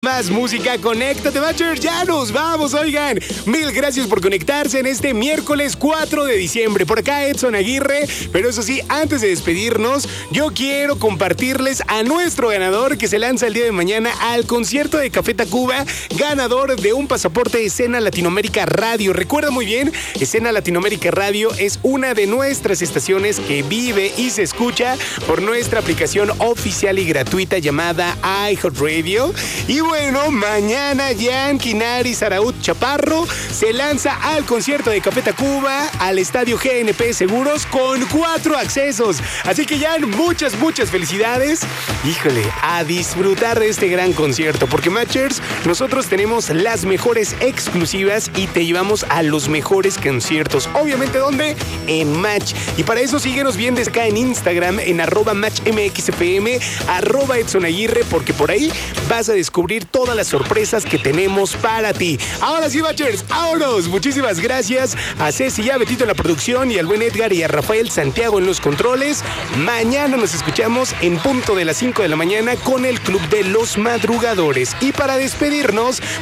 más música. Conéctate, Matchers. Ya nos vamos, oigan. Mil gracias por conectarse en este miércoles 4 de diciembre. Por acá Edson Aguirre. Pero eso sí, antes de despedirnos, yo quiero compartirles a nuestro ganador que se lanza el día de mañana al concierto de Café Tacuba, ganador de un pasaporte de Escena Latinoamérica Radio. Recuerda muy bien, Escena Latinoamérica Radio es una de nuestras estaciones que vive y se escucha por nuestra aplicación oficial y gratuita llamada iHeartRadio. Y bueno, mañana Jan Kinari Saraut Chaparro se lanza al concierto de Café Tacuba al estadio GNP Seguros con 4 accesos. Así que Jan, muchas felicidades. Híjole, a disfrutar de este gran concierto, porque Matchers, nosotros tenemos las mejores exclusivas y te llevamos a los mejores conciertos. Obviamente, ¿dónde? En Match. Y para eso síguenos bien desde acá en Instagram, en @MatchMXFM, @Edson Aguirre, porque por ahí vas a descubrir todas las sorpresas que tenemos para ti. Ahora sí, Matchers, vámonos. Muchísimas gracias a Ceci y a Betito en la producción, y al buen Edgar y a Rafael Santiago en los controles. Mañana nos escuchamos en punto de las 5 de la mañana con el Club de los Madrugadores. Y para despedirnos,